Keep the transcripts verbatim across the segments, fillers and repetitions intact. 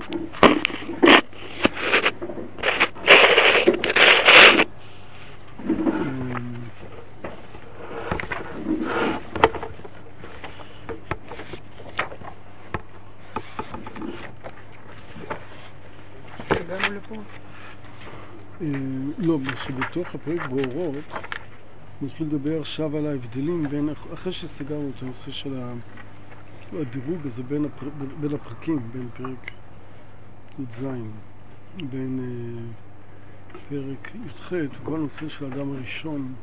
הגענו לפה? לא, שבתוך הפרק באורות נתחיל לדבר עכשיו על ההבדלים בין, אחרי שסגרנו את הנושא של הדירוג הזה בין, הפר, בין הפרקים, בין פרק י"ז, בין uh, פרק י"ח וכל הנושא של האדם הראשון,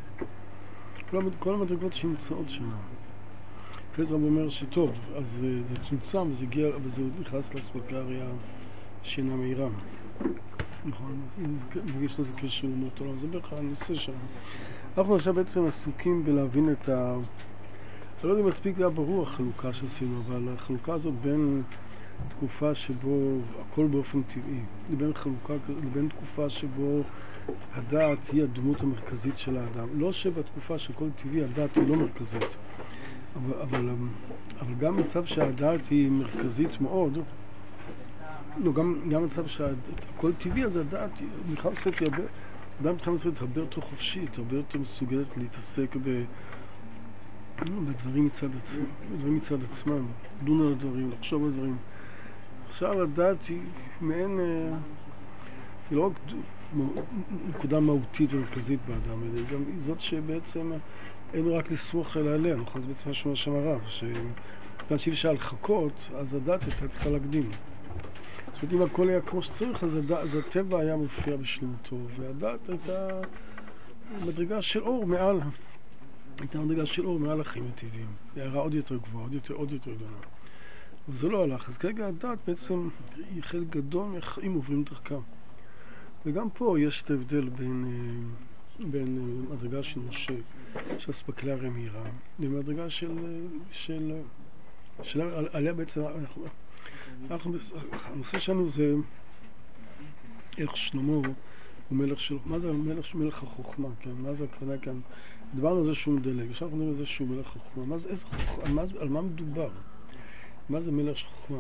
כל, כל המדרגות שנמצאות שם. אחרי זה רב אומר שטוב, אז uh, זה צומצם וזה הגיע, וזה נכנס לאספקה הראייה שאינה מהירה. נכון, יש לזה קשר לאומות עולם, זה בערך הנושא שלנו. אנחנו עכשיו בעצם עסוקים בלהבין את ה... אני לא יודע אם מספיק היה ברור החלוקה שעשינו, אבל החלוקה הזאת בין תקופה שבו הכל באופן טבעי, לבין חלוקה, לבין תקופה שבו הדעת היא הדמות המרכזית של האדם. לא שבתקופה שהכל טבעי הדעת היא לא מרכזית, אבל, אבל, אבל גם מצב שהדעת היא מרכזית מאוד, לא, גם, גם מצב שהכל טבעי, אז הדעת, בכלל מסוימת היא הרבה, אדם בכלל מסוימת הרבה יותר חופשית, הרבה יותר מסוגלת להתעסק ב, בדברים מצד עצמם, בדברים מצד עצמם, לדון על הדברים, לחשוב על הדברים. עכשיו הדעת היא מעין, היא לא רק נקודה מהותית ומרכזית באדם, אלא היא גם זאת שבעצם אין רק לסמוך אלא עליה, נכון? זה בעצם משהו שם הרב, שבגלל שאי אפשר לחכות, אז הדעת הייתה צריכה להקדים. זאת אומרת, אם הכל היה כמו שצריך, אז, הד... אז הטבע היה מופיע בשלמותו, והדעת הייתה מדרגה של אור מעל, הייתה מדרגה של אור מעל החיים הטבעיים. הערה עוד יותר גבוהה, עוד יותר, עוד יותר גדולה. אבל זה לא הלך. אז כרגע הדעת בעצם היא חלק גדול מהחיים עוברים דרכה. וגם פה יש את ההבדל בין, בין מדרגה של משה, של אספקלריה מהירה, למדרגה של, של, של, של עליה בעצם, אנחנו, אנחנו, הנושא שלנו זה איך שלמה הוא מלך של... מה זה מלך, מלך החוכמה, כן? מה זה הכוונה כאן? דיברנו על זה שהוא מדלג, עכשיו אנחנו מדברים על זה שהוא מלך החוכמה. מה זה, איזה חוכמה? על מה, על מה מדובר? מה זה מלך של חוכמה?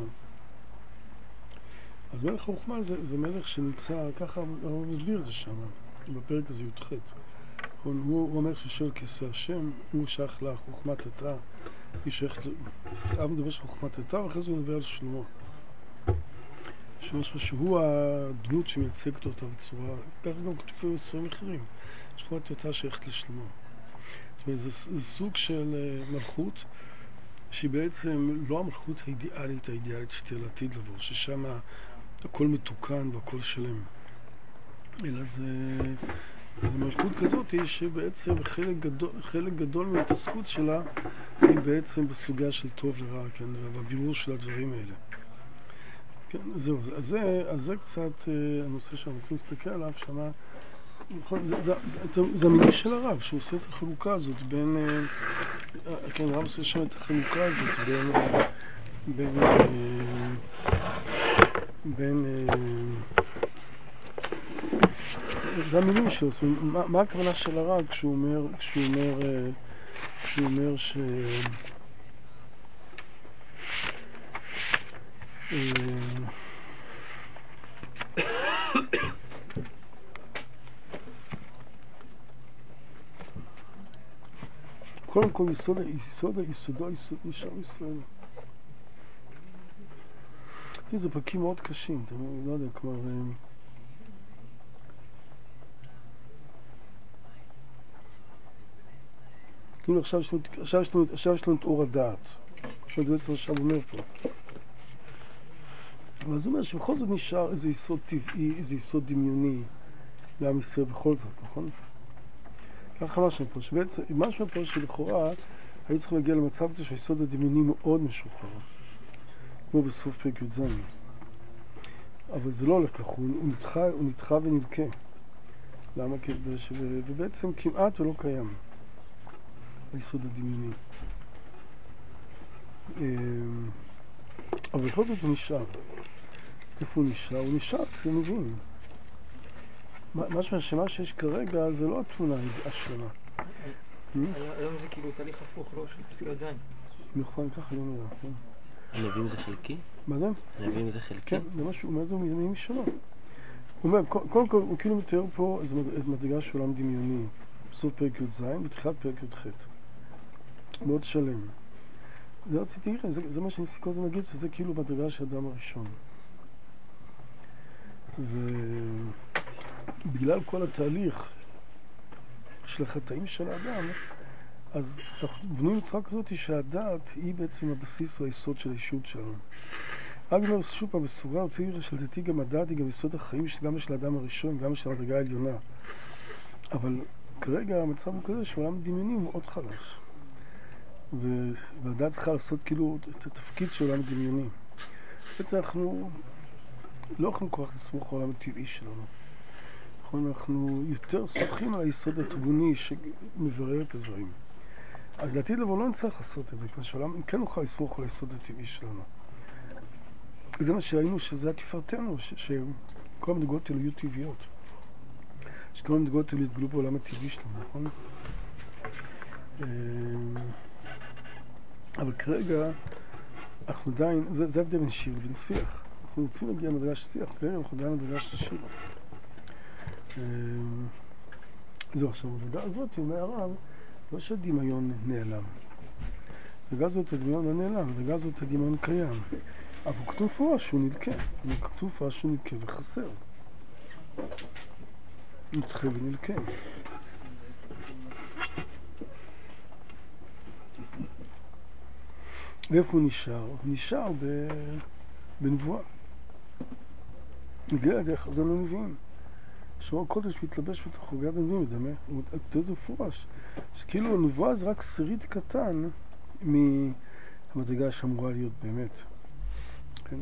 אז מלך החוכמה זה, זה מלך שנמצא, ככה הוא מסביר את זה שם, בפרק הזה י"ח. הוא, הוא אומר ששואל כיסא השם, הוא שייך לחוכמת התא, היא שייכת... אב מדבר של חוכמת התא, ואחרי זה הוא מדבר על שלמה. שמשהו שהוא הדמות שמייצגת אותה בצורה, כך זה גם כתובים בספרים אחרים. שכונת התא שייכת לשלמה. זאת אומרת, זה, זה סוג של מלכות, שהיא בעצם לא המלכות האידיאלית, האידיאלית שתהיה לעתיד לבוא, ששם הכל מתוקן והכל שלם. אלא זה, זה מלכות כזאת היא שבעצם חלק גדול, חלק גדול מההתעסקות שלה היא בעצם בסוגיה של טוב ורע, כן, והבירור של הדברים האלה. כן, זהו, אז זה, אז זה קצת הנושא שאנחנו רוצים להסתכל עליו, שמה, זה, זה, זה, זה המיני של הרב, שהוא עושה את החלוקה הזאת בין, כן, הרב עושה שם את החלוקה הזאת בין, בין, בין, זה המילים שלו, זאת אומרת, מה, מה הכוונה של הרב כשהוא אומר, כשהוא אומר, כשהוא אומר ש... קודם כל יסוד, יסוד, יסודו, יסוד, נשאר ישראל. זה פרקים מאוד קשים, אתה לא יודע, כלומר... כאילו עכשיו יש לנו את אור הדעת. זה בעצם מה שעכשיו אומר פה. אבל זה אומר שבכל זאת נשאר איזה יסוד טבעי, איזה יסוד דמיוני לעם ישראל בכל זאת, נכון? ככה משהו פה, שבעצם, משהו פה שלכאורה היו צריכים להגיע למצב הזה שהיסוד הדמיוני מאוד משוחרר, כמו בסוף פרק י"ז. אבל זה לא הולך כך, הוא, הוא נדחה, הוא נדחה ונדכה. למה? ובעצם כמעט ולא קיים היסוד הדמיוני. אבל בכל זאת הוא נשאר. איפה הוא נשאר? הוא נשאר אצל נביאים. משהו שמה שיש כרגע זה לא התמונה השלמה. היום זה כאילו תהליך הפוך, לא? של פסקאות זין. נכון, ככה לא נראה. הנביאים זה חלקי? מה זה? הנביאים זה חלקי? כן, זה משהו, מה זה עניינים משלו? הוא אומר, קודם כל, הוא כאילו מתאר פה איזו מדרגה של עולם דמיוני, בסוף פרק י"ז, בתחילת פרק י"ח. מאוד שלם. זה רציתי, זה, זה מה שאני סיכוי להגיד, שזה כאילו מדרגה של האדם הראשון. ובגלל כל התהליך של החטאים של האדם, אז אנחנו בנויים בצורה כזאת שהדעת היא בעצם הבסיס והיסוד של האישות שלנו. רק אומר שוב פעם בסוגריים, רוצה להגיד שלדעתי גם הדעת היא גם יסוד החיים גם של האדם הראשון, גם של המדרגה העליונה. אבל כרגע המצב הוא כזה שעולם דמיוני הוא מאוד חלש. והדעת צריכה לעשות כאילו את התפקיד של עולם דמיוני. בעצם אנחנו לא יכולים כל כך לסמוך על העולם הטבעי שלנו. אנחנו יותר סומכים על היסוד התבוני שמברר את הדברים. אז לעתיד לבוא לא נצטרך לעשות את זה, כמו שהעולם כן נוכל לסמוך על היסוד הטבעי שלנו. זה מה שראינו שזה התפארתנו, שכל המדרגות האלו יהיו טבעיות. שכל המדרגות האלו יתגלו בעולם הטבעי שלנו, נכון? אבל כרגע אנחנו עדיין, זה, זה הבדל בין שיר ובין שיח. אנחנו רוצים להגיע למדרגה של שיח, כרגע אנחנו עדיין למדרגה של שיר. זהו, עכשיו, המדרגה הזאת, אומר הרב, לא שהדמיון נעלם. המדרגה הזאת, הדמיון לא נעלם, המדרגה הזאת, הדמיון קיים. אבל הוא כתוב פה שהוא נדכה, הוא כתוב פה שהוא נדכה וחסר. נדחה ונדכה. ואיפה הוא נשאר? הוא נשאר ב... בנבואה. נגיע לדרך חזון הנביאים. שאור הקודש מתלבש בתוכו, גד הנביאים, מדמה. הוא כתוב את זה מפורש. שכאילו הנבואה זה רק שריד קטן מהמדרגה שאמורה להיות באמת. כן?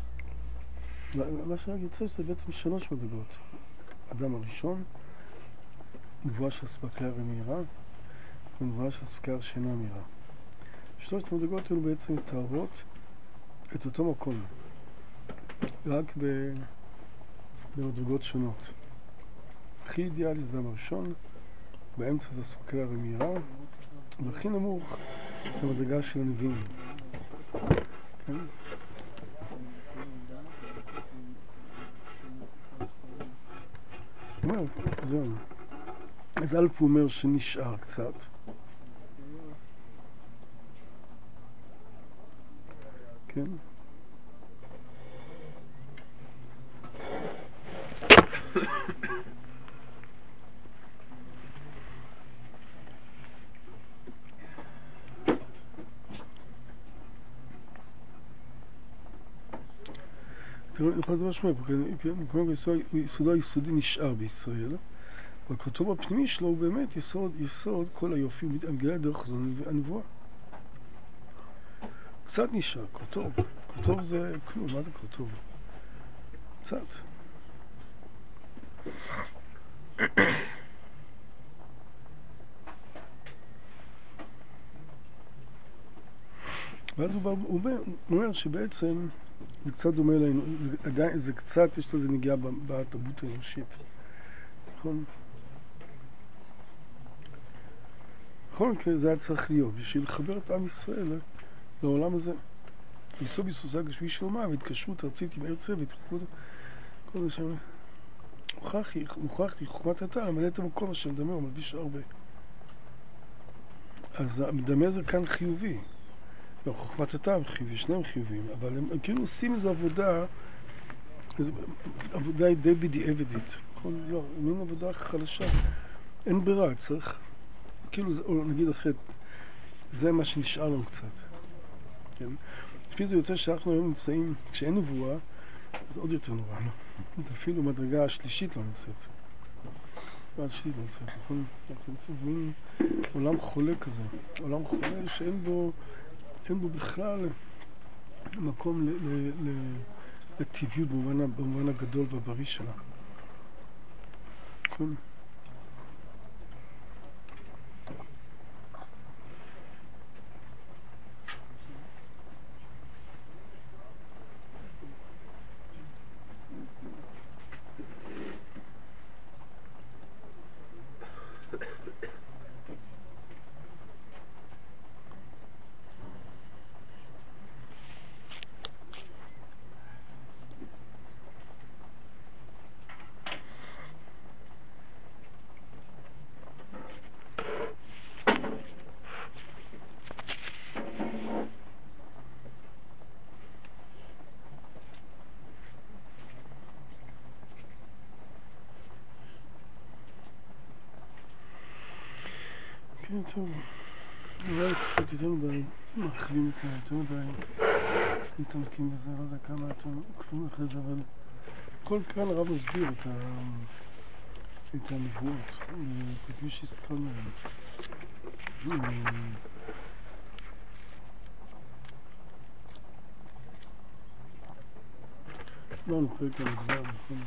מה שרק יוצא שזה בעצם שלוש מדרגות. אדם הראשון, נבואה שאספקה הרי מהירה, ונבואה שאספקה הרי שאינה מהירה. שלושת המדרגות האלו בעצם מתארות את אותו מקום, רק במדרגות שונות. הכי אידיאלי זה אדם הראשון, באמצע זה אספקה הרי מהירה, והכי נמוך זה המדרגה של הנביאים. כן? אומר, זהו. אז א' הוא אומר שנשאר קצת. כן? תראו, אני יכול לדבר שמע, כמו יסודו היסודי נשאר בישראל, והכתוב הפנימי שלו הוא באמת יסוד, יסוד כל היופי, מגלה דרך חזון הנבואה. קצת נשאר, כתוב. כתוב זה כלום, מה זה כתוב? קצת. ואז הוא, בא, הוא, בא, הוא אומר שבעצם זה קצת דומה אלינו, זה, עדיין, זה קצת, יש לזה נגיעה בתרבות האנושית. נכון? בכל מקרה זה היה צריך להיות, בשביל לחבר את עם ישראל לעולם הזה. יסוד ביסוסה גשמי של אומה והתקשרות ארצית עם ארץ והתרחבות כל זה שם. מוכרחתי חוכמת התא למלא את המקום אשר מדמה הוא מלביש הרבה. אז המדמה זה כאן חיובי. חוכמת התא הם חיובי, שניהם חיוביים, אבל הם, הם כאילו עושים איזו עבודה, איזו עבודה די בדיעבדית. נכון? לא, מין עבודה חלשה. אין ברירה, צריך, כאילו, זה, או נגיד אחרת, זה מה שנשאר לנו קצת. כן? לפי זה יוצא שאנחנו היום נמצאים, כשאין נבואה, זה עוד יותר נורא, לא? אפילו מדרגה השלישית לא נמצאת. מדרגה השלישית לא נמצאת, נכון? אנחנו נמצאים, זה מין עולם חולה כזה. עולם חולה שאין בו, אין בו בכלל מקום לטבעיות במובן, במובן הגדול והבריא שלה. נכון? טוב, אולי קצת יותר מדי מאכלים את זה, יותר מדי מתעמקים בזה, לא יודע כמה אתם עוקבים אחרי זה, אבל כל כאן הרב מסביר את, ה... את הנבואות, כפי שהזכרנו להם. לא, נפרק על הדבר, נכון?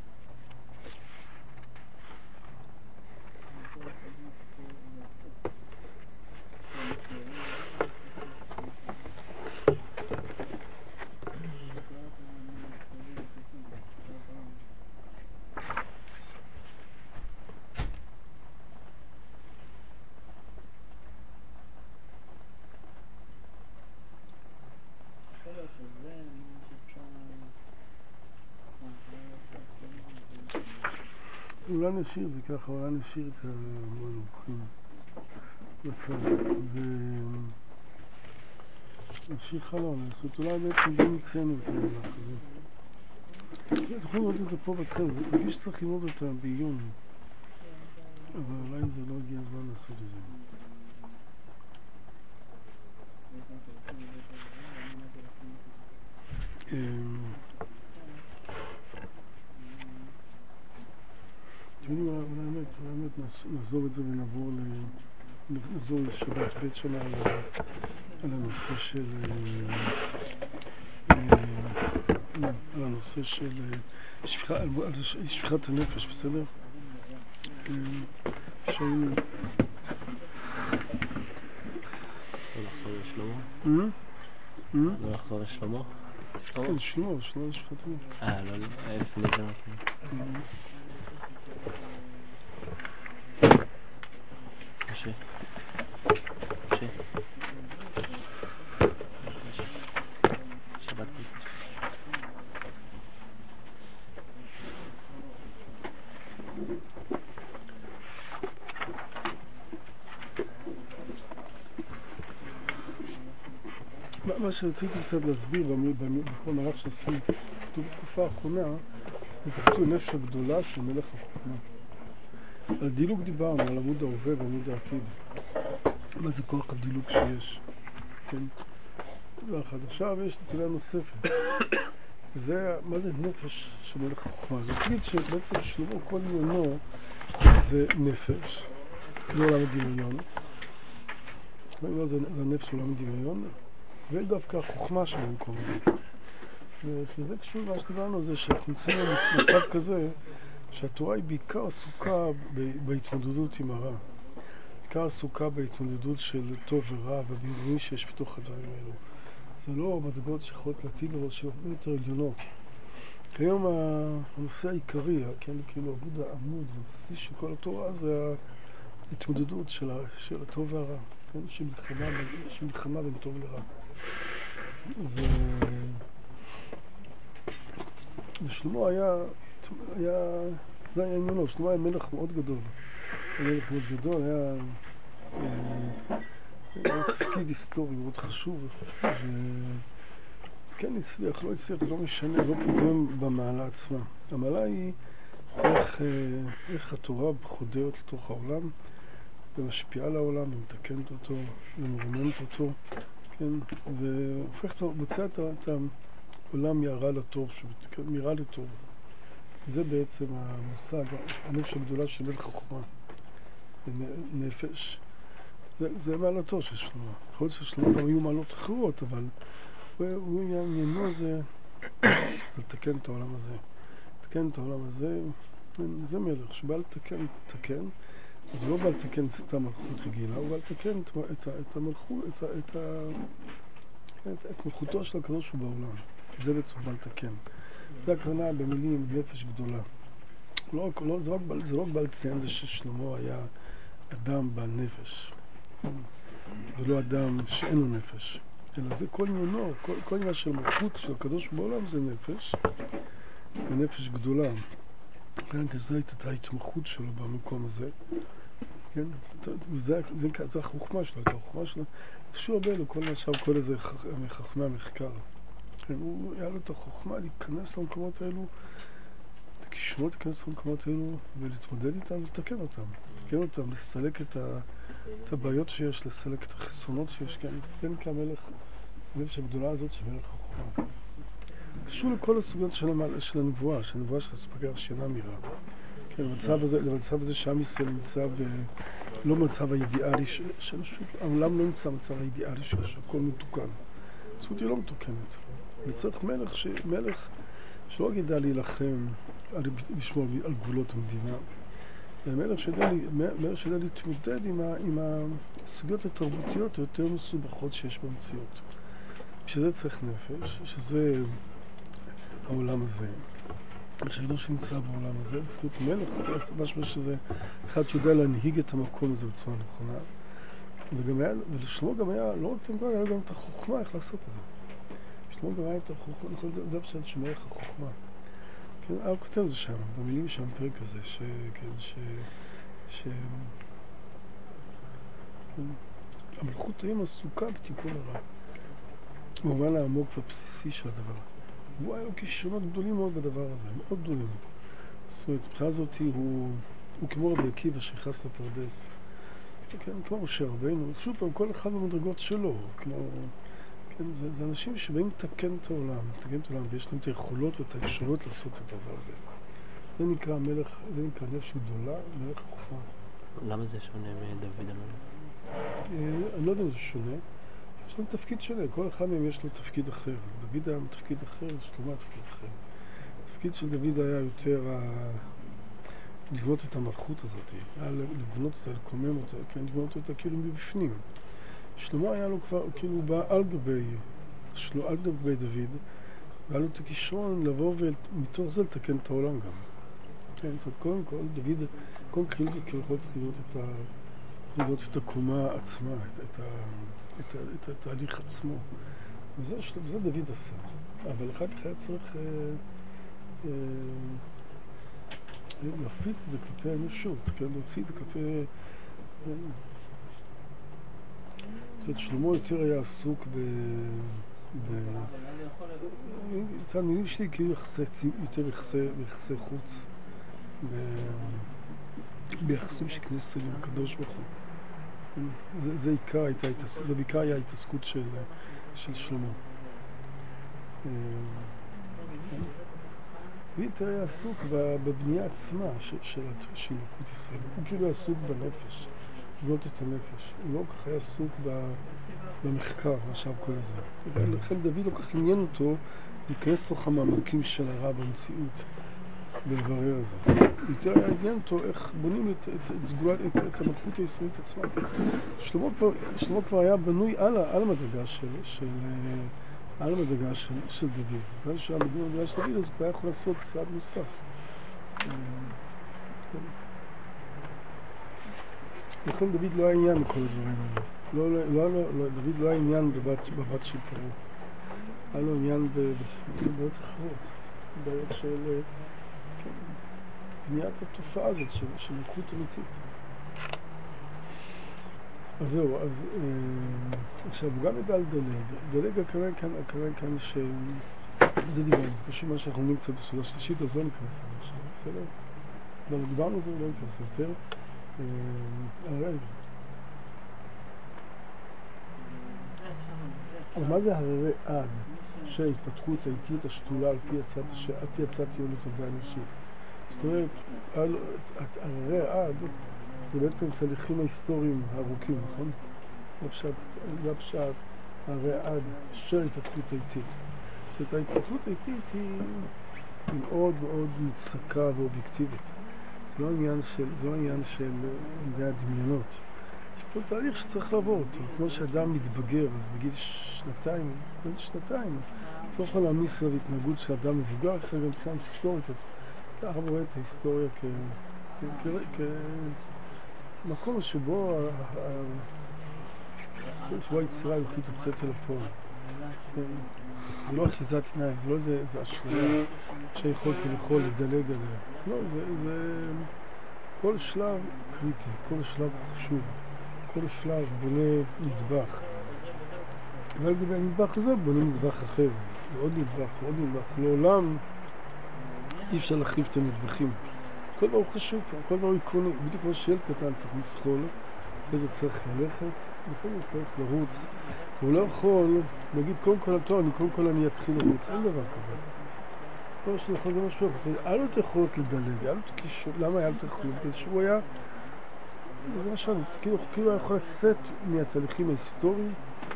אולי נשאיר את זה ככה, אולי נשאיר את המונחים בצד ונמשיך הלאה, לעשות אולי בעצם בין אצלנו את המהלך הזה. אתם יכולים לראות את זה פה בתחילה, זה כפי שצריך ללמוד אותה בעיון, אבל אולי זה לא הגיע הזמן לעשות את זה. אתם יודעים, אולי באמת נעזוב את זה ונעבור נחזור לשבת בית שנה על הנושא של על הנושא של שפיכת הנפש, בסדר? שהיינו לא לחזור לשלמה? לא לחזור לשלמה? כן, שלמה, שלמה שפיכת הנפש. אה, לא, לפני זה משהו. קשה. קשה. שבת בית. מה שרציתי קצת להסביר בכל מהלך שעשינו בתקופה האחרונה, זה כתוב נפש הגדולה של מלך החוכמה. על דילוג דיברנו, על עמוד ההווה ועמוד העתיד. מה זה כוח הדילוג שיש? כן? דבר אחד. עכשיו יש נקודה נוספת. וזה, מה זה נפש של מלך החוכמה? זה תגיד שבעצם שלמה כל עניינו זה נפש. זה עולם הדמיון. זה, זה הנפש של עולם הדמיון. ודווקא החוכמה של המקום הזה. וזה קשור מה שדיברנו זה שאנחנו נמצאים במצב כזה שהתורה היא בעיקר עסוקה בהתמודדות עם הרע. בעיקר עסוקה בהתמודדות של טוב ורע ובאירועים שיש בתוך הדברים האלו. זה לא מדרגות שיכולות להטיל לראש שהרבה יותר עליונות. כיום הנושא העיקרי, כן, כאילו עמוד העמוד ובסיס של כל התורה זה ההתמודדות של, של הטוב והרע, כן, שמלחמה, שמלחמה בין טוב לרע. ו... ושלמה היה, היה, זה היה עניינו, שלמה היה מלך מאוד גדול. היה מלך מאוד גדול, היה, היה תפקיד היסטורי מאוד חשוב, וכן הצליח, לא הצליח, לא משנה, לא פוגם במעלה עצמה. המעלה היא איך, איך התורה חודרת לתוך העולם, ומשפיעה על העולם, ומתקנת אותו, ומרוממת אותו, כן, והופכת, בוצע את העולם מהרע לטוב, כן, מרע לטוב. זה בעצם המושג, הנפש הגדולה של מלך החוכמה, נפש. זה, זה מעלתו של שלמה. יכול להיות ששלמה גם היו מעלות אחרות, אבל הוא עניינו זה, זה לתקן את העולם הזה. לתקן את העולם הזה, זה מלך שבא לתקן, לתקן. אז הוא לא בא לתקן סתם מלכות רגילה, הוא בא לתקן את, את, את המלכות, את, את, את, את מלכותו של הקדוש בעולם. זה בעצם הוא בא לתקן. זה הכוונה במילים נפש גדולה. לא, לא, זה, רק, זה לא רק בא לציין זה ששלמה היה אדם בעל נפש, ולא אדם שאין לו נפש. אלא זה כל עניינו, כל, כל עניין של מלכות של הקדוש בעולם זה נפש, ונפש גדולה. כן, כזה הייתה ההתמחות שלו במקום הזה. כן, וזה זה, זה החוכמה שלו, הייתה החוכמה שלו. קשור הרבה לו כל עכשיו, כל איזה חכמי המחקר. כן, הוא היה לו את החוכמה להיכנס למקומות האלו, את הכישרונות להיכנס למקומות האלו, ולהתמודד איתם ולתקן אותם. לתקן אותם, לסלק את, ה, את הבעיות שיש, לסלק את החסרונות שיש, כן, כן כמלך, הנפש הגדולה הזאת של מלך החוכמה. קשור לכל הסוגיות של, המל, של הנבואה, של הנבואה של הספגר שאינה מירה. כן, למצב הזה, למצב הזה שעם ישראל נמצא ב... לא מצב האידיאלי, ש... שפשוט, העולם לא נמצא במצב האידיאלי שיש, הכל מתוקן. המציאות היא לא מתוקנת. וצריך מלך, ש... מלך שלא ידע להילחם, על... לשמור על גבולות המדינה. מלך שידע, מלך שידע להתמודד עם, ה... עם הסוגיות התרבותיות היותר מסובכות שיש במציאות. שזה צריך נפש, שזה העולם הזה. שידעו שנמצא בעולם הזה, בזכות מלך, זה משהו שזה אחד שיודע להנהיג את המקום הזה בצורה נכונה. וגם היה, ולשלמה גם היה, לא רק תנגוע, היה גם את החוכמה איך לעשות את זה. שלמה גם היה את החוכמה, נכון, זה, זה הפשט שמלך החוכמה. כן, הוא כותב זה שם, במילים שם פרק הזה, ש... כן, ש... ש... כן, המלכות היום עסוקה בתיקון הרע. במובן העמוק והבסיסי של הדבר. והוא היה לו כישרונות גדולים מאוד בדבר הזה, מאוד גדולים. זאת אומרת, מבחינה הזאת הוא, הוא כמו רבי עקיבא שנכנס לפרדס. כן, כמו משה רבנו, שוב פעם, כל אחד במדרגות שלו. כמו, כן, זה, זה אנשים שבאים לתקן את העולם, לתקן את העולם, ויש להם את היכולות ואת האפשרויות לעשות את הדבר הזה. זה נקרא מלך, זה נקרא נפש גדולה, מלך חוכמה. למה זה שונה מדוד המלך? אני לא יודע אם זה שונה. יש להם תפקיד שונה, כל אחד מהם יש לו תפקיד אחר. דוד היה תפקיד אחר, שלמה תפקיד אחר. התפקיד של דוד היה יותר ה... לבנות את המלכות הזאת, היה לבנות אותה, לקומם אותה, כן, לבנות אותה כאילו מבפנים. שלמה היה לו כבר, כאילו הוא בא על גבי, שלו, על גבי דוד, והיה לו את הכישרון לבוא ומתוך זה לתקן את העולם גם. כן, זאת אומרת, קודם כל, דוד, קודם כל כביכול צריך לבנות את ה... לבנות את הקומה עצמה, את, את ה... את, את התהליך עצמו. וזה, וזה דוד עשה. אבל אחר כך היה צריך אה, אה, להפליט את זה כלפי האנושות, כן? להוציא את זה כלפי... אה, זאת אומרת, שלמה יותר היה עסוק ב... ב... צד מילים שלי כאילו יחסי, יותר ביחסי, ביחסי חוץ, ב... ביחסים של כנסת עם הקדוש ברוך הוא. זה, זה, עיקר הייתה, זה בעיקר היה ההתעסקות של, של שלמה. ויותר היה עסוק בבנייה עצמה של, של, של מלכות ישראל. הוא כאילו היה עסוק בנפש, לבנות את הנפש. הוא לא כך היה עסוק במחקר, עכשיו כל הזה. ולכן דוד לא כך עניין אותו להיכנס לתוך המעמקים של הרע במציאות. ולברר את זה. יותר היה עניין אותו איך בונים את, את, את, את, את המלכות הישראלית עצמה. שלמה כבר, שלמה כבר היה בנוי על, על המדרגה של, של, על המדרגה של, של דוד. בגלל שהיה בנוי המדרגה של דוד, אז הוא כבר היה יכול לעשות צעד נוסף. לכן דוד לא היה עניין מכל הדברים האלה. לא, לא, לא, לא, דוד לא היה עניין בבת, בבת של פרעה. היה לו עניין בבעיות אחרות. בעיות של... בניית התופעה הזאת של, של מלכות אמיתית. אז זהו, אז אה, עכשיו הוא גם ידע על דלג. דלג הכוונה כאן, הכוונה כאן ש... זה דיברנו, זה קשור מה שאנחנו לומדים קצת בסעודה שלישית, אז לא ניכנס על עכשיו, בסדר? אבל דיברנו על זה, לא ניכנס יותר. אה, הרגע. אבל מה זה הררי עד שההתפתחות האיטית השתולה על פי הצעת השם, על פי הצעת יולות עבודה אנושית? זאת אומרת, הררי עד זה בעצם תהליכים ההיסטוריים הארוכים, נכון? זה הפשט, הררי עד של ההתפתחות האיטית. זאת אומרת, ההתפתחות האיטית היא מאוד מאוד מוצקה ואובייקטיבית. זה לא עניין של, זה לא עניין של הדמיונות. יש פה תהליך שצריך לעבור אותו. כמו שאדם מתבגר, אז בגיל שנתיים, בגיל שנתיים, לא יכול להעמיס עליו התנהגות של אדם מבוגר, אחר גם מבחינה היסטורית. אתה רואה את ההיסטוריה כמקום שבו שבו היצירה האלוקית יוצאת אל הפועל. זה לא אחיזת עיניים, זה לא איזה אשליה שיכול כביכול לדלג עליה. לא, זה כל שלב קריטי, כל שלב חשוב, כל שלב בונה נדבך. אבל לגבי הנדבך הזה בונה נדבך אחר, ועוד נדבך, ועוד נדבך. לעולם אי אפשר להחליף את הנדבכים. כל דבר הוא חשוב, כל דבר הוא עקרוני. בדיוק כמו שילד קטן צריך לסחול, אחרי זה צריך ללכת, אחרי זה צריך לרוץ. הוא לא יכול להגיד, קודם כל, טוב, אני קודם כל אני אתחיל לרוץ, אין דבר כזה. לא שאני יכול גם משהו, זאת אומרת, היה לו את היכולת לדלג, היה לו את הקישור, למה היה לו את היכולת? בגלל שהוא היה, זה מה שאני, כאילו היה יכול לצאת מהתהליכים ההיסטוריים,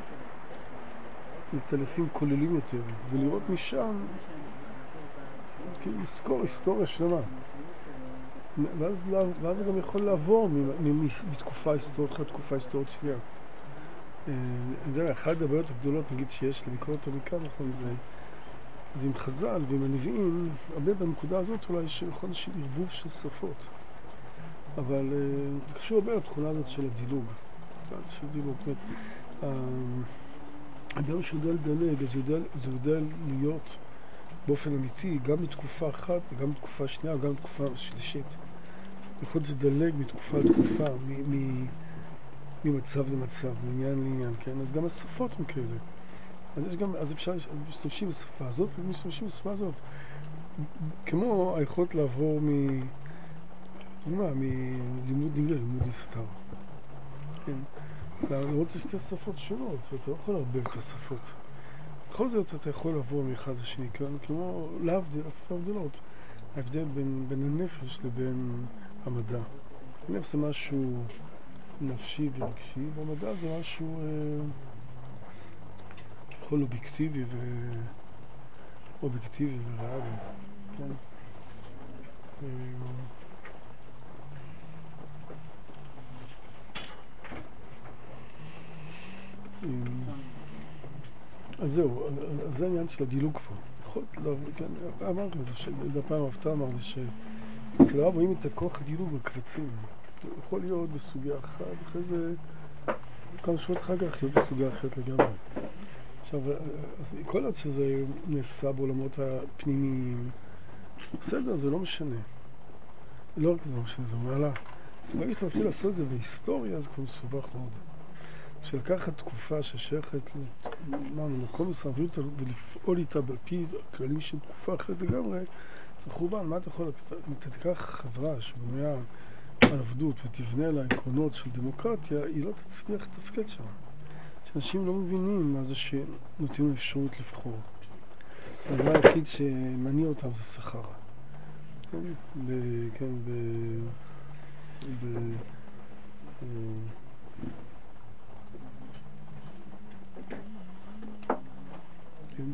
מתהליכים כוללים יותר, ולראות משם, כאילו לזכור היסטוריה שלמה. ואז, ואז הוא גם יכול לעבור מתקופה היסטורית לתקופה היסטורית שנייה. אני יודע, אחת הבעיות הגדולות, נגיד, שיש לביקורת המקרא, נכון, זה, זה עם חז"ל ועם הנביאים, הרבה בנקודה הזאת אולי שיכול להיות ערבוב של שפות. אבל זה קשור הרבה לתכונה הזאת של הדילוג. של דילוג. אדם שיודע לדלג, אז הוא יודע להיות באופן אמיתי, גם בתקופה אחת וגם בתקופה שנייה וגם בתקופה שלישית. יכול לדלג מתקופה לתקופה, ממצב למצב, מעניין לעניין, כן? אז גם השפות הם כאלה. אז יש גם, אז אפשר, משתמשים בשפה הזאת ומשתמשים בשפה הזאת. כמו היכולת לעבור מ... דוגמה, מלימוד נגלה, לימוד נסתר. כן? למרות זה שתי שפות שונות, ואתה לא יכול לערבב את השפות. בכל זאת אתה יכול לעבור מאחד לשני, כמו להבדיל, אפילו הבדילות. ההבדל בין, בין הנפש לבין המדע. הנפש זה משהו נפשי ורגשי, והמדע זה משהו אה, ככל אובייקטיבי ו... אובייקטיבי וריאלי. כן? אה, אז זהו, אז זה העניין של הדילוג פה. יכול, לא, כן, אמרתי את זה, זה הפעם הפתעה אמרתי שאצל הרב רואים את הכוח הדילוג בקבצים. יכול להיות בסוגיה אחת, אחרי זה כמה שבועות אחר כך להיות בסוגיה אחרת לגמרי. עכשיו, אז כל עוד שזה נעשה בעולמות הפנימיים, בסדר, זה לא משנה. לא רק זה לא משנה, זה מעלה. ברגע שאתה מתחיל לעשות את זה בהיסטוריה, זה כבר מסובך מאוד. שלקחת תקופה ששייכת למקום מסביב ולפעול איתה בפי הכללים של תקופה אחרת לגמרי, זה חורבן. מה אתה יכול? אתה תיקח חברה שבנויה על עבדות ותבנה לה עקרונות של דמוקרטיה, היא לא תצליח לתפקד שם. שאנשים לא מבינים מה זה שנותנים אפשרות לבחור. הדבר היחיד שמניע אותם זה שכר. כן? ב... כן, ב... ב... כן.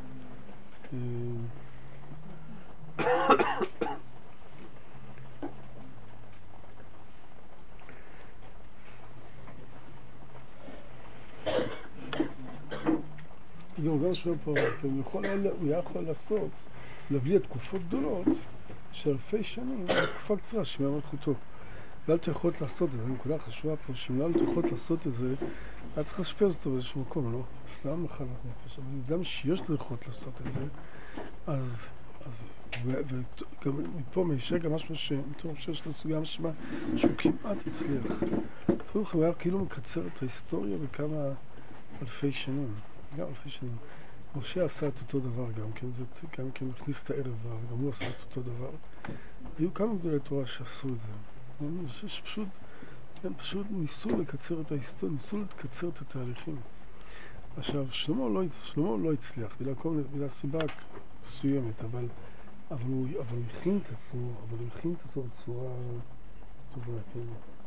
זהו, זה משהו פה, הוא היה יכול לעשות, להביא תקופות גדולות של אלפי שנים, תקופה קצרה, שמיה מלכותו. לא היית יכולת לעשות את זה, הנקודה חשובה פה, שאם לא היית יכולת לעשות את זה, היה צריך להשפיע אותו באיזשהו מקום, לא? סתם מחלת נפש, אבל אדם שיש לו יכולת לעשות את זה, אז, אז, וגם מפה מישר גם משהו שמתוך שיש לו סוגיה משמע, שהוא כמעט הצליח. תראו לכם, הוא היה כאילו מקצר את ההיסטוריה בכמה אלפי שנים, גם אלפי שנים. משה עשה את אותו דבר גם כן, זה גם כן הכניס את הערב, וגם הוא עשה את אותו דבר. היו כמה גדולי תורה שעשו את זה. אני חושב שפשוט, כן, פשוט ניסו לקצר את ההיסטוריה, ניסו לקצר את התהליכים. עכשיו, שלמה לא, שלמה לא הצליח, בגלל, בגלל סיבה מסוימת, אבל, אבל הוא, אבל הוא הכין את עצמו, אבל הוא הכין את עצמו בצורה טובה, כן.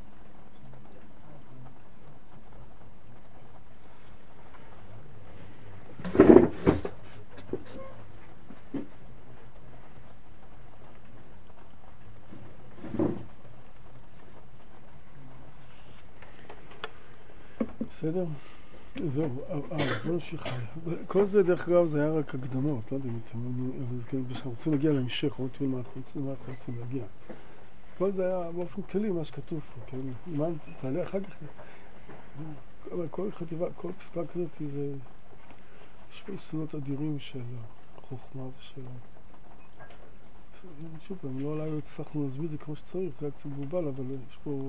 בסדר? זהו, בוא נמשיך. כל זה דרך אגב זה היה רק הקדמות, לא יודע אם אתם מבינים, אבל כשאנחנו רוצים להגיע להמשך, או תראו מה אנחנו רוצים, מה אנחנו רוצים להגיע. כל זה היה באופן כללי מה שכתוב פה, כן? מה תעלה אחר כך? אבל כל חטיבה, כל פסקה כזאת זה... יש פה יסודות אדירים של חוכמה ושל... שוב פעם, לא אולי הצלחנו להסביר את זה כמו שצריך, זה היה קצת מבולבל, אבל יש פה...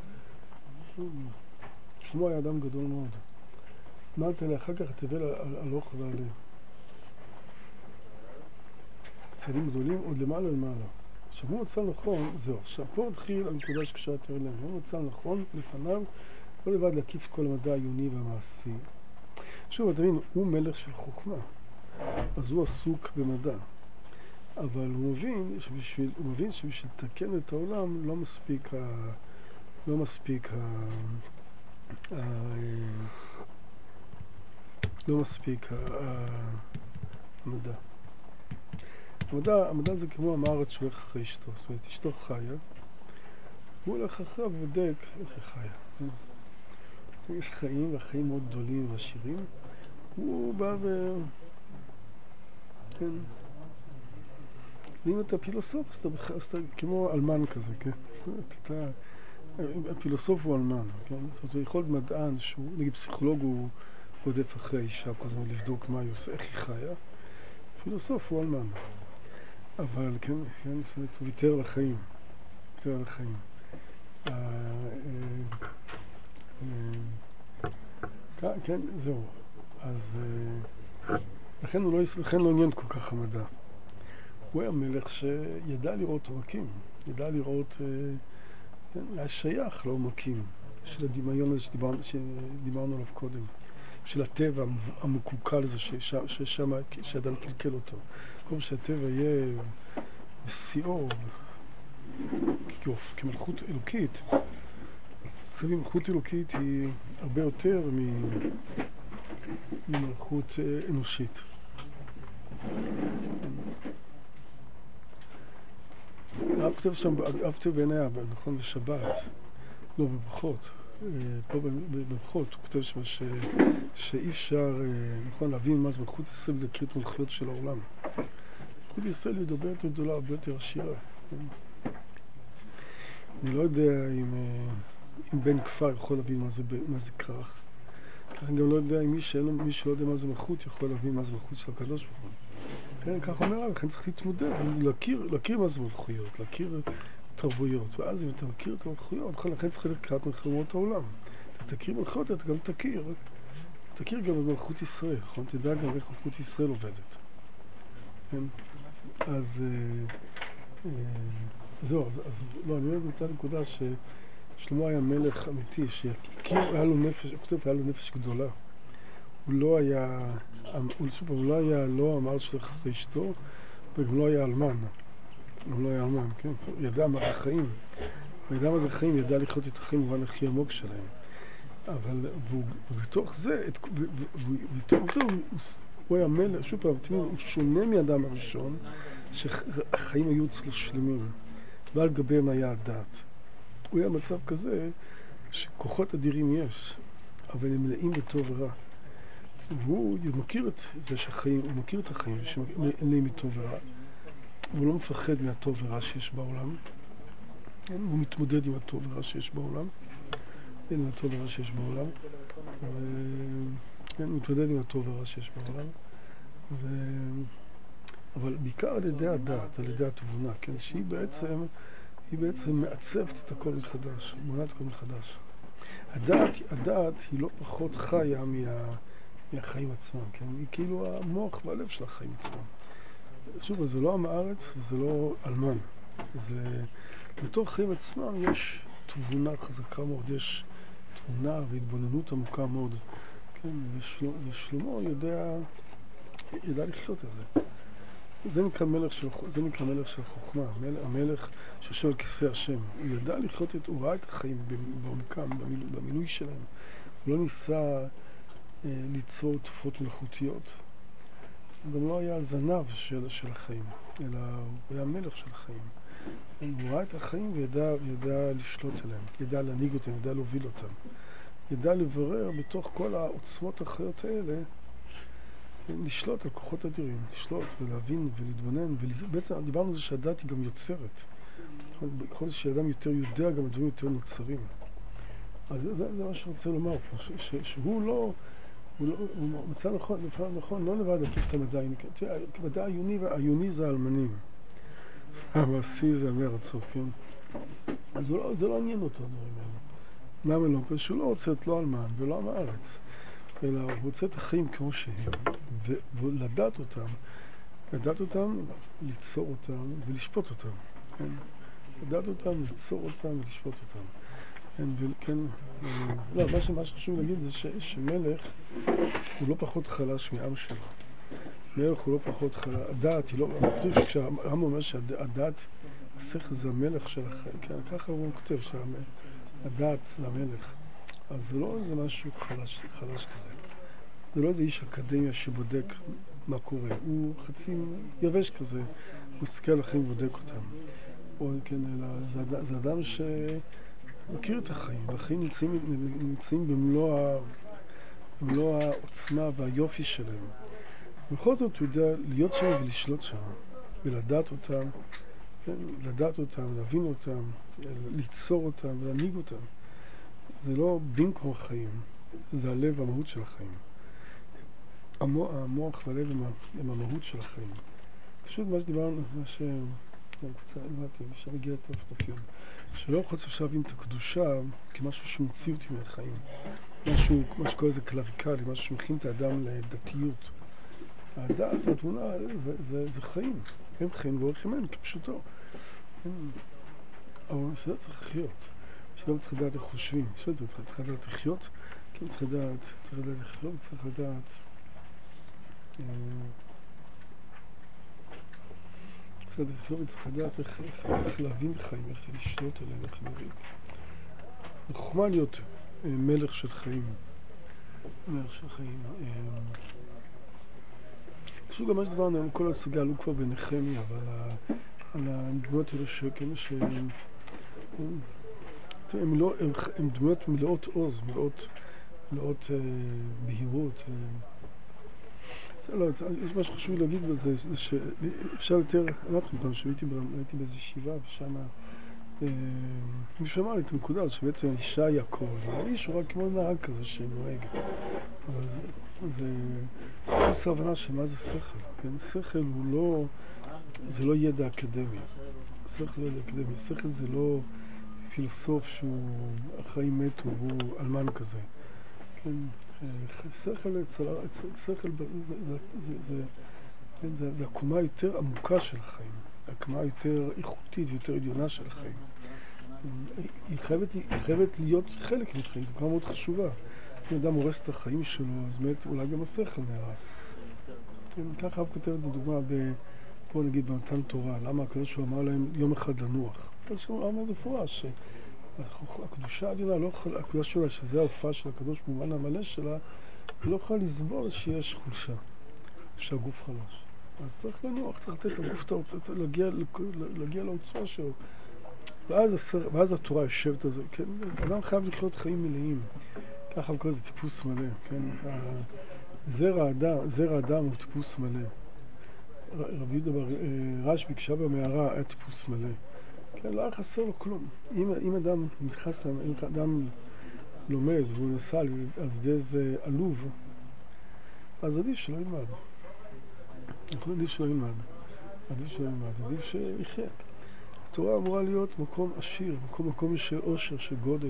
שלמה היה אדם גדול מאוד. מה תעלה אחר כך תבל על הלוך ועלה. צעדים גדולים עוד למעלה למעלה. עכשיו הוא מצא נכון, זהו, עכשיו פה מתחיל הנקודה שקשורה יותר אלינו, הוא מצא נכון לפניו, לא לבד להקיף כל המדע העיוני והמעשי. שוב, אתה מבין, הוא מלך של חוכמה, אז הוא עסוק במדע. אבל הוא מבין שבשביל, הוא מבין שבשביל לתקן את העולם לא מספיק ה... לא מספיק ה... ה... לא מספיק ה... המדע. המדע, המדע זה כמו המארץ שהולך אחרי אשתו, זאת אומרת, אשתו חיה, הוא הולך אחריו ובודק איך היא חיה. יש חיים, והחיים מאוד גדולים ועשירים, הוא בא ו... כן. ואם אתה פילוסוף, אז אתה, אז אתה כמו אלמן כזה, כן? זאת אומרת, אתה... הפילוסוף הוא אלמן, כן? זאת אומרת, הוא יכול להיות מדען שהוא, נגיד פסיכולוג הוא רודף אחרי האישה, כל הזמן לבדוק מה היא עושה, איך היא חיה. פילוסוף הוא אלמן. אבל, כן, כן, זאת אומרת, הוא ויתר לחיים. ויתר לחיים. כן, זהו. אז לכן הוא לא, לכן לא עניין כל כך המדע. הוא היה מלך שידע לראות עומקים, ידע לראות, היה שייך לעומקים של הדמיון הזה שדיברנו, שדיברנו עליו קודם, של הטבע המקולקל הזה ששם, שאדם קלקל אותו. כל שהטבע יהיה בשיאו, כמלכות אלוקית, אצלי מלכות אלוקית היא הרבה יותר ממלכות אנושית. הרב כותב שם, הרב כותב בעיני אבא, נכון, בשבת, לא, בברכות, פה בברכות, הוא כותב שם ש, שאי אפשר, נכון, להבין מה זה מלכות ישראל ולהכיר את המלכויות של העולם. מלכות ישראל היא הרבה יותר גדולה, הרבה יותר עשירה. אני לא יודע אם, אם בן כפר יכול להבין מה זה, מה זה כרך. אני גם לא יודע אם מי שאין, מי שלא יודע מה זה מלכות יכול להבין מה זה מלכות של הקדוש ברוך הוא. כן, ככה אומר, לכן צריך להתמודד, להכיר, להכיר מה זה מלכויות, להכיר תרבויות, ואז אם אתה מכיר את המלכויות, לכן צריך לקראת מלחמות העולם. אתה תכיר מלכות, אתה גם תכיר, תכיר גם את מלכות ישראל, נכון? תדע גם איך מלכות ישראל עובדת. כן? אז, זהו, אז לא, אני יודע מצד נקודה ששלמה היה מלך אמיתי, שהכיר, היה לו נפש, הוא כותב, היה לו נפש גדולה. הוא לא היה, הוא לא היה, לא אמר שלך אחרי אשתו, וגם לא היה אלמן. הוא לא היה אלמן, כן? הוא ידע מה זה חיים. הוא ידע מה זה חיים, ידע לחיות את החיים במובן הכי עמוק שלהם. אבל, ובתוך זה, ובתוך זה הוא, הוא היה מלך, שוב פעם, הוא שונה מאדם הראשון, שהחיים היו אצלו שלמים, ועל גביהם היה הדעת. הוא היה מצב כזה, שכוחות אדירים יש, אבל הם מלאים בטוב ורע. והוא מכיר את זה שהחיים, הוא מכיר את החיים שמלאים מטוב ורע. הוא לא מפחד מהטוב ורע שיש בעולם. הוא מתמודד עם הטוב ורע שיש בעולם. עם הטוב ורע שיש בעולם. הוא מתמודד עם הטוב ורע שיש בעולם. ו... אבל בעיקר על ידי הדעת, על ידי התבונה, כן? שהיא בעצם, היא בעצם מעצבת את הכל מחדש, מונעת הכל מחדש. הדעת, הדעת היא לא פחות חיה מה... מהחיים עצמם, כן? היא כאילו המוח והלב של החיים עצמם. שוב, זה לא עם הארץ וזה לא אלמן. זה... בתוך החיים עצמם יש תבונה חזקה מאוד, יש תבונה והתבוננות עמוקה מאוד. כן? ושל... ושלמה יודע, ידע לחיות את זה. זה נקרא מלך של, זה נקרא מלך של חוכמה, המלך, המלך שיושב על כיסא השם. הוא ידע לחיות את, הוא ראה את החיים בעומקם, במילוי, במילוי שלהם. הוא לא ניסה ליצור תופעות מלאכותיות. הוא גם לא היה זנב של, של החיים, אלא הוא היה מלך של החיים. הוא ראה את החיים וידע, וידע לשלוט עליהם, ידע להנהיג אותם, ידע להוביל אותם. ידע לברר בתוך כל העוצמות החיות האלה, לשלוט על כוחות אדירים, לשלוט ולהבין ולהתבונן. ובעצם דיברנו על זה שהדעת היא גם יוצרת. יכול להיות שאדם יותר יודע, גם הדברים יותר נוצרים. אז זה, זה, זה מה שאני רוצה לומר פה, ש, ש, שהוא לא... הוא, לא, הוא מצא נכון, נכון, לא לבד להקיף את המדע העיוני. המדע העיוני, העיוני זה האלמנים. המעשי זה המארצות, כן? אז לא, זה לא עניין אותו הדברים האלה. למה לא? כי שהוא לא רוצה את לא אלמן ולא עם הארץ, אלא הוא רוצה את החיים כמו שהם, ולדעת אותם, לדעת אותם, ליצור אותם ולשפוט אותם. כן? לדעת אותם, ליצור אותם ולשפוט אותם. כן, וכן, לא, מה, ש, מה שחשוב להגיד זה ש, שמלך הוא לא פחות חלש מעם שלו. מלך הוא לא פחות חלש. הדעת היא לא, כתוב כשהרמב"ם אומר שהדעת, השכל זה המלך של החיים, כן, ככה הוא כותב שהדעת זה המלך. אז זה לא איזה משהו חלש, חלש כזה. זה לא איזה איש אקדמיה שבודק מה קורה. הוא חצי יבש כזה, הוא מסתכל על החיים ובודק אותם. או כן, אלא זה, זה אדם שמכיר את החיים, והחיים נמצאים, נמצאים במלוא, ה, במלוא העוצמה והיופי שלהם. בכל זאת הוא יודע להיות שם ולשלוט שם, ולדעת אותם, כן, לדעת אותם, להבין אותם, ליצור אותם ולהנהיג אותם. זה לא במקום החיים, זה הלב והמהות של החיים. המוח והלב הם המהות של החיים. פשוט מה שדיברנו, מה ש... אני קצת הבנתי, אפשר להגיע יותר תפיון. שלא יכול אפשר להבין את הקדושה כמשהו שמוציא אותי מהחיים. משהו, מה שקורא לזה קלריקלי, משהו שמכין את האדם לדתיות. הדעת, התבונה, זה, זה, זה חיים. הם חיים ואורך ימינו, כפשוטו. הם... אבל שלא צריך לחיות. שלא צריך לדעת איך חושבים. שלא צריך, צריך לדעת לחיות, כן צריך לדעת, צריך לדעת לחיות, צריך לדעת... צריך לדעת לחיות, צריך לדעת איך, איך, איך להבין חיים, איך לשלוט עליהם, איך להבין. חוכמה להיות מלך של חיים. מלך של חיים. פשוט גם מה שדברנו, הם כל הסוגיה עלו כבר בנחמיה, אבל על הדמויות האלה שכן שהם הם לא, הם, הם דמויות מלאות עוז, מלאות, מלאות אה, בהירות. אה. זה לא, זה, יש משהו חשוב להגיד בזה, זה שאפשר יותר, אמרתי לכם פעם שהייתי באיזו ישיבה ושמה אה, מישהו אמר לי את הנקודה הזו שבעצם האישה היא הכל, האיש הוא רק כמו נהג כזה שנוהג. אבל זה, זה חוסר הבנה של מה זה שכל. כן? שכל הוא לא, זה לא ידע אקדמי. שכל לא ידע אקדמי. שכל זה לא פילוסוף שהוא החיים מתו והוא אלמן כזה. כן? שכל, שכל זה, זה, זה, זה, כן? זה, זה הקומה יותר עמוקה של החיים. הקומה יותר איכותית ויותר עליונה של החיים. היא חייבת, היא חייבת להיות חלק מהחיים, זו קומה מאוד חשובה. אם אדם הורס את החיים שלו, אז באמת אולי גם השכל נהרס. כן, ככה אב כותב את זה דוגמה, פה נגיד במתן תורה, למה הקדוש הוא אמר להם יום אחד לנוח. הקדוש הוא אמר זה פורש, שהקדושה העליונה, לא יכול, הקדוש שלה, שזה ההופעה של הקדוש במובן המלא שלה, היא לא יכולה לסבול שיש חולשה, שהגוף חלש. אז צריך לנוח, צריך לתת לגוף את העוצמה, להגיע, להגיע לעוצמה שלו. ואז, הסר, ואז התורה יושבת על זה, כן? אדם חייב לחיות חיים מלאים. ככה הוא קורא לזה טיפוס מלא, כן? זרע האדם, זרע האדם הוא טיפוס מלא. רבי יהודה רשב"י כשהיה במערה היה טיפוס מלא. כן, לא היה חסר לו כלום. אם, אם אדם נכנס, אם אדם לומד והוא נסע על ידי איזה עלוב, אז עדיף שלא ילמד. נכון, עדיף שלא ילמד. עדיף שלא ילמד, עדיף שיחיה. התורה אמורה להיות מקום עשיר, מקום, מקום של עושר, של גודל.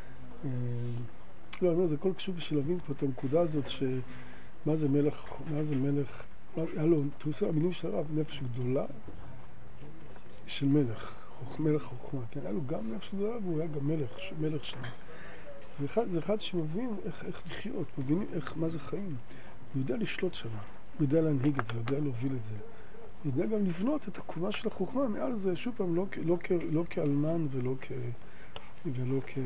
לא, אני אומר, זה כל קשור בשביל להבין פה את הנקודה הזאת, שמה זה מלך, מה זה מלך, הלו, תראו, המילים של הרב, נפש גדולה של מלך, מלך חוכמה, כן? היה לו גם נפש גדולה והוא היה גם מלך, מלך שם. ואחד, זה אחד שמבין איך, איך לחיות, מבין איך, מה זה חיים. הוא יודע לשלוט שם, הוא יודע להנהיג את זה, הוא יודע להוביל את זה. הוא יודע גם לבנות את הקומה של החוכמה מעל זה, שוב פעם, לא, לא, לא, לא כאלמן ולא כ... ולא כ...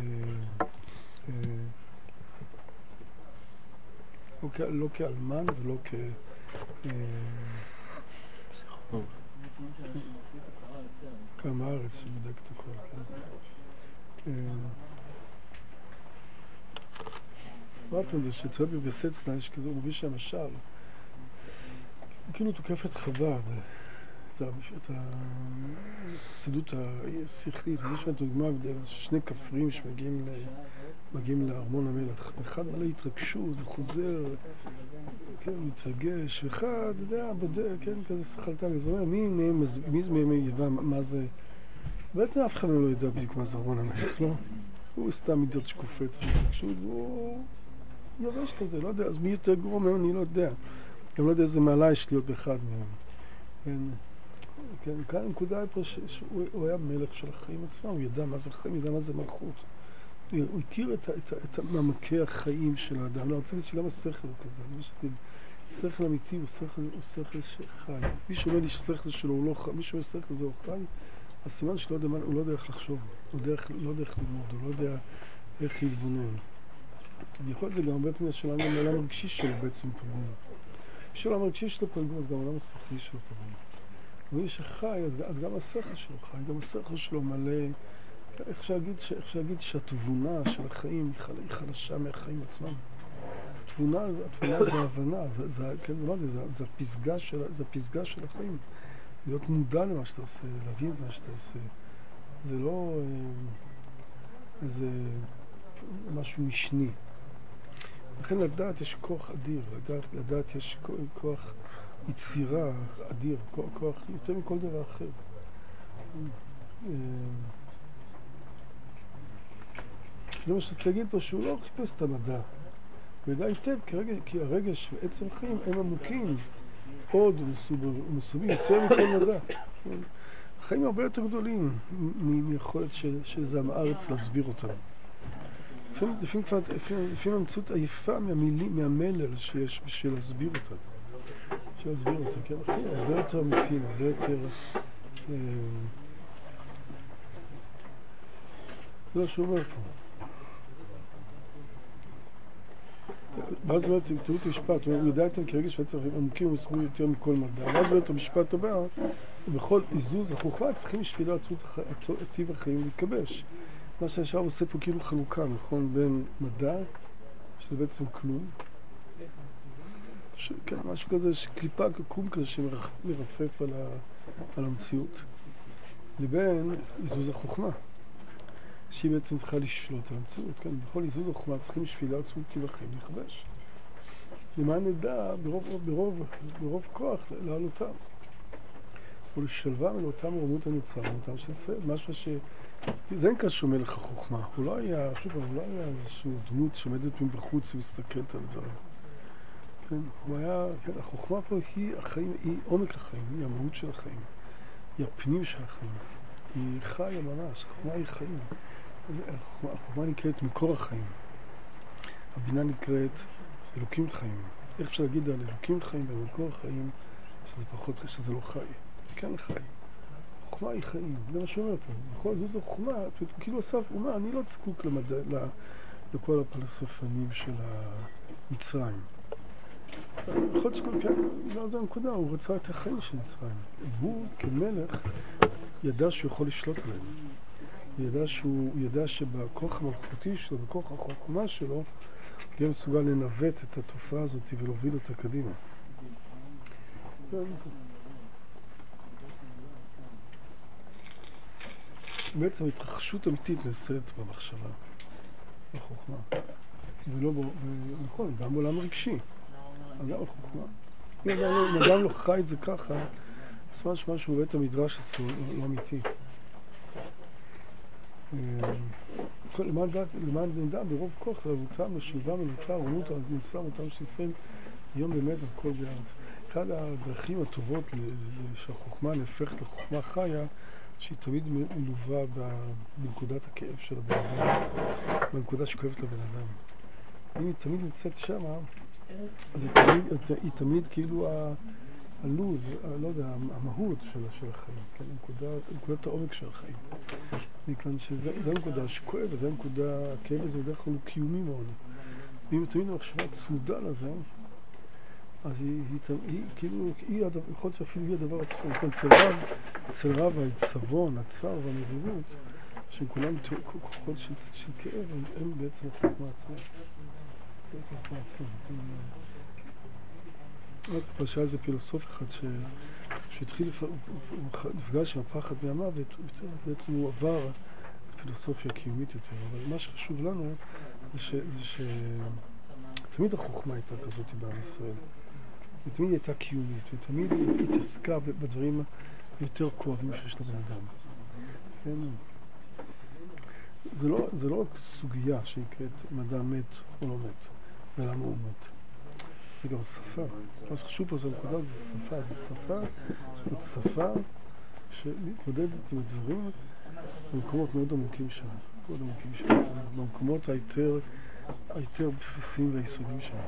לא, כ... לא כאלמן ולא כ... פסיכולוג. כמה הארץ שבדק את הכל, כן. אמרתי את זה שצריך בבסצנה, יש כזה, הוא מביא שם השאר. כאילו תוקף את חב"ד, את החסידות השכלית. יש שם דוגמה ששני כפרים שמגיעים מגיעים לארמון המלך. אחד מלא התרגשות וחוזר, כן, מתרגש, ואחד, אתה יודע, בודק, כן, כזה שכלתן, זה אומר, מי מהם, מי זה מהם ידע מה זה? בעצם אף אחד לא ידע בדיוק מה זה ארמון המלך, לא? הוא סתם אידיוט שקופץ בהתרגשות, והוא יבש כזה, לא יודע, אז מי יותר גרוע מהם, אני לא יודע. גם לא יודע איזה מעלה יש להיות באחד מהם. כן. כן, כאן הנקודה פה שהוא הוא היה מלך של החיים עצמם, הוא ידע מה זה חיים, הוא ידע מה זה מלכות. הוא הכיר את, את, את מעמקי החיים של האדם. לא, אני רוצה להגיד שגם השכל הוא כזה. שכל אמיתי הוא שכל, הוא שכל שחי. מי שאומר לי ששכל שלו הוא לא חי, מי שאומר שכל זה הוא חי, אז סימן שהוא לא יודע, הוא לא יודע איך לחשוב, הוא לא יודע איך ללמוד, הוא לא יודע איך להתבונן. ויכול להיות זה גם הרבה פעמים שלנו, גם העולם הרגשי שלו בעצם פגום. כשהעולם הרגשי שלו פגום, אז גם העולם השכלי שלו פגום. ומי שחי, אז, אז גם השכל שלו חי, גם השכל שלו מלא, איך שאגיד, איך שאגיד שהתבונה של החיים היא חלשה מהחיים עצמם. התבונה, התבונה זה ההבנה, זה, זה, כן, זה, זה, זה, הפסגה של, זה הפסגה של החיים. להיות מודע למה שאתה עושה, להבין מה שאתה עושה. זה לא איזה משהו משני. לכן לדעת יש כוח אדיר, לדעת, לדעת יש כוח יצירה אדיר, כוח, כוח יותר מכל דבר אחר. זה מה שצריך להגיד פה, שהוא לא חיפש את המדע. הוא ידע היטב, כי הרגש ועצם החיים הם עמוקים, עוד ומסובים יותר מכל מדע. החיים הרבה יותר גדולים מיכולת שזה עם הארץ להסביר אותם. לפעמים המציאות עייפה מהמלל שיש בשביל להסביר אותם. בשביל להסביר אותם, כן? החיים הרבה יותר עמוקים, הרבה יותר... זה לא שהוא אומר פה. ואז אומרת, תראו את המשפט, הוא יודע איתם כרגש ועצם עמוקים ומסובים יותר מכל מדע. ואז אומרת, המשפט הבא, ובכל איזוז החוכמה צריכים בשביל עצמות טיב החיים להתקבש. מה שהשאר עושה פה כאילו חלוקה, נכון? בין מדע, שזה בעצם כלום, ש... כן, משהו כזה, שקליפה קום כזה שמרפף על, ה... על המציאות, לבין איזוז החוכמה, שהיא בעצם צריכה לשלוט על המציאות, כן? בכל איזוז החוכמה צריכים בשביל עצמות טיב החיים להתקבש. למען נדע ברוב, ברוב, ברוב כוח לעלותם. ולשלווה מלאותם רומות הנוצר, מלאותם של ישראל, משהו ש... זה אין כאן שהוא מלך החוכמה, הוא לא היה, שוב, הוא לא היה איזושהי דמות שעומדת מבחוץ ומסתכלת על הדברים. כן, הוא היה, כן, החוכמה פה היא החיים, היא עומק החיים, היא המהות של החיים, היא הפנים של החיים, היא חיה ממש, החוכמה היא חיים. החוכמה, החוכמה נקראת מקור החיים, הבינה נקראת אלוקים חיים. איך אפשר להגיד על אלוקים חיים ועל מקור החיים, שזה פחות, שזה לא חי, כן חי. חוכמה היא חיים, זה מה שאומר פה. בכל זאת זו חוכמה, כאילו אסף, הוא אומר, אני לא צקוק למדע, לכל הפלספנים של המצרים. בכל זאת, כן, לא, זה הנקודה, הוא רצה את החיים של מצרים. הוא כמלך ידע שהוא יכול לשלוט עליהם. הוא ידע, שהוא, הוא ידע שבכוח המלכותי שלו, בכוח החוכמה שלו, הוא יהיה מסוגל לנווט את התופעה הזאת ולהוביל אותה קדימה. בעצם התרחשות אמיתית נעשית במחשבה, בחוכמה. ולא, נכון, גם בעולם רגשי, אבל גם בחוכמה. אם אדם לא חי את זה ככה, אז משהו משהו בבית המדרש אצלו לא אמיתי. למען נדע ברוב כוח לעלותם, לשלווה מלאותה, רומות הנוצר מותם של ישראל, היום באמת על כל בארץ. אחד הדרכים הטובות שהחוכמה נהפכת לחוכמה חיה, שהיא תמיד מלווה בנקודת הכאב של הבן אדם, בנקודה שכואבת לבן אדם. אם היא תמיד נמצאת שם, אז היא תמיד, היא תמיד כאילו הלוז, לא יודע, המהות של, של החיים, כן? נקודה, נקודת העומק של החיים. מכיוון שזו הנקודה שכואבת, זו הנקודה, הכאב הזה בדרך כלל הוא קיומי מאוד. ואם תמיד המחשבה צמודה לזה, אז היא, היא, היא כאילו, היא, יכול להיות שאפילו היא הדבר עצמו. אצל רב, אצל רב העצבון, הצער והמרירות, שהם כולם כוחות של, של כאב, הם, הם בעצם החוכמה עצמה. בעצם החוכמה עצמה. רק פרשה איזה פילוסוף אחד ש... שהתחיל, הוא נפגש עם הפחד מהמוות, בעצם הוא עבר פילוסופיה קיומית יותר. אבל מה שחשוב לנו זה ש... זה ש... תמיד החוכמה הייתה כזאת בעם ישראל. ותמיד הייתה קיומית, ותמיד היא התעסקה בדברים היותר כואבים שיש לבן אדם. כן? זה לא, זה לא רק סוגיה שנקראת אם אדם מת או לא מת, ולמה הוא מת. זה גם שפה. מה שחשוב פה זה הנקודה, זה שפה, זה שפה, זאת שפה שמתמודדת עם הדברים במקומות מאוד עמוקים שלה, מאוד עמוקים שלה, במקומות היותר, היותר בסיסיים והיסודיים שלה.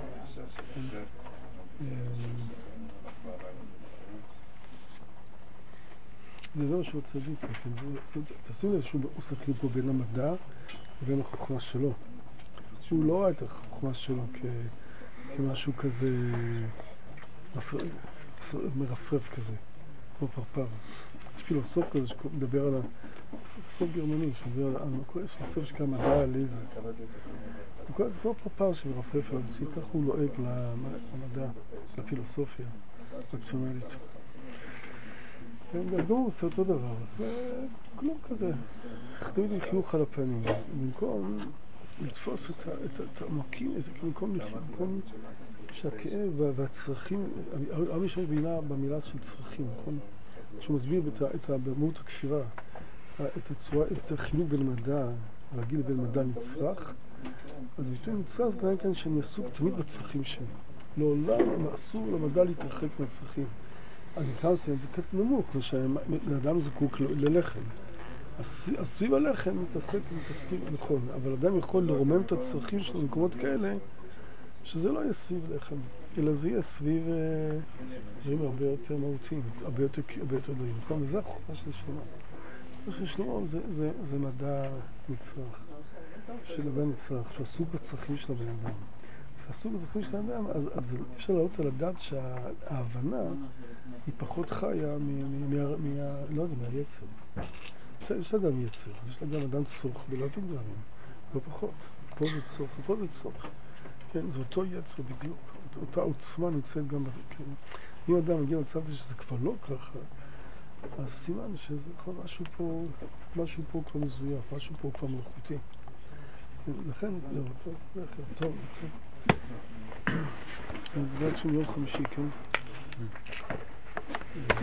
זה לא מה שהוא רוצה להגיד, תשים לב שהוא עושה כאילו פה בין המדע ובין החוכמה שלו. הוא לא רואה את החוכמה שלו כמשהו כזה מרפרף כזה, כמו פרפר. יש פילוסוף כזה שמדבר על פילוסוף גרמני, שמדבר על יש פילוסוף שקרא מדע ליזה. זה כמו פרפר שמרפרף על המציאות, כך הוא לועג למדע, לפילוסופיה רציונלית. אז גם הוא עושה אותו דבר, זה כלום כזה, תמיד עם חיוך על הפנים, במקום לתפוס את העמקים, במקום שהכאב והצרכים, הרבה יש במילה, במילה של צרכים, נכון? כשהוא מסביר במהות הכפירה, את החילוק בין מדע רגיל לבין מדע נצרך, אז ביטוי נצרך זה כנראה כאן שאני עסוק תמיד בצרכים שלי. לעולם אסור למדע להתרחק מהצרכים. אני חייב לסיים, זה קצת נמוך, לאדם זקוק ללחם. אז סביב הלחם מתעסק, מתעסקים נכון, אבל אדם יכול לרומם את הצרכים שלו במקומות כאלה, שזה לא יהיה סביב לחם, אלא זה יהיה סביב דברים הרבה יותר מהותיים, הרבה יותר דברים. נכון? וזה החוכמה של שלמה. החוכמה של שלמה זה, זה מדע נצרך, של אדם נצרך, שעסוק בצרכים של הבן אדם. כשעסוק בצרכים של האדם, אז, אז אפשר להעלות על הדעת שההבנה היא פחות חיה מ... לא יודע, מהיצר. יש לאדם יצר, יש לאדם אדם צורך בלהבין דברים, לא פחות. פה זה צורך, ופה זה צורך. כן, זה אותו יצר בדיוק. אותה עוצמה נמצאת גם... כן. אם אדם מגיע למצב שזה כבר לא ככה, אז סימן שזה נכון, משהו פה, משהו פה כבר מזויף, משהו פה כבר מלאכותי. לכן, זהו, טוב, לכן, טוב, יצא. אז בעצם יום חמישי, כן?